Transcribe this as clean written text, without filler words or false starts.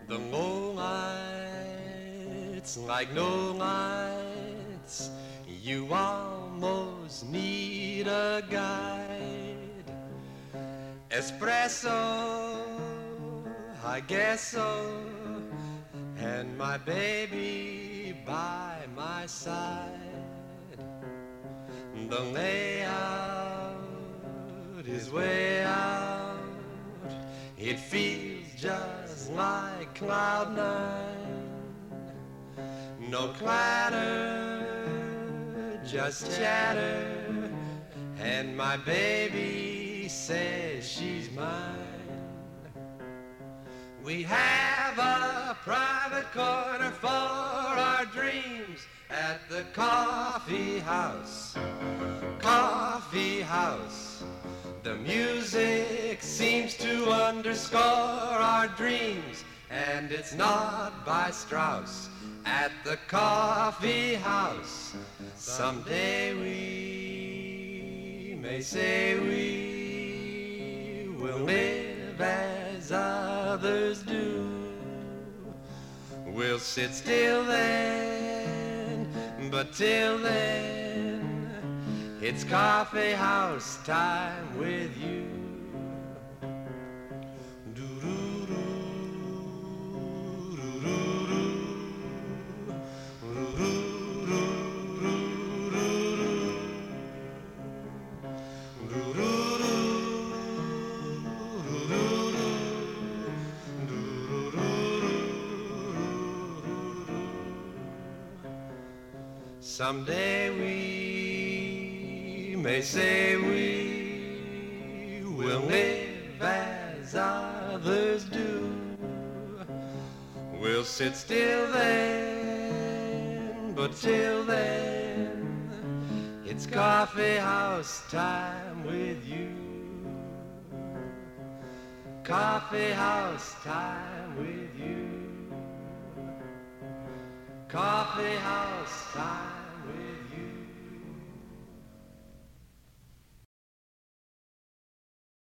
The moonlight's like no lights. You almost need a guide. Espresso, I guess so, and my baby by my side. The layout is way out. It feels just like cloud nine. No clatter, just chatter, and my baby says she's mine. We have a private corner for our dreams at the coffee house. Coffee house. The music seems to underscore our dreams, and it's not by Strauss. At the coffee house, someday we may say we will live as others do. We'll sit still then, but till then, it's coffee house time with you. Someday we may say we will live as others do. We'll sit still then, but till then, it's coffee house time with you. Coffee house time with you. Coffee house time.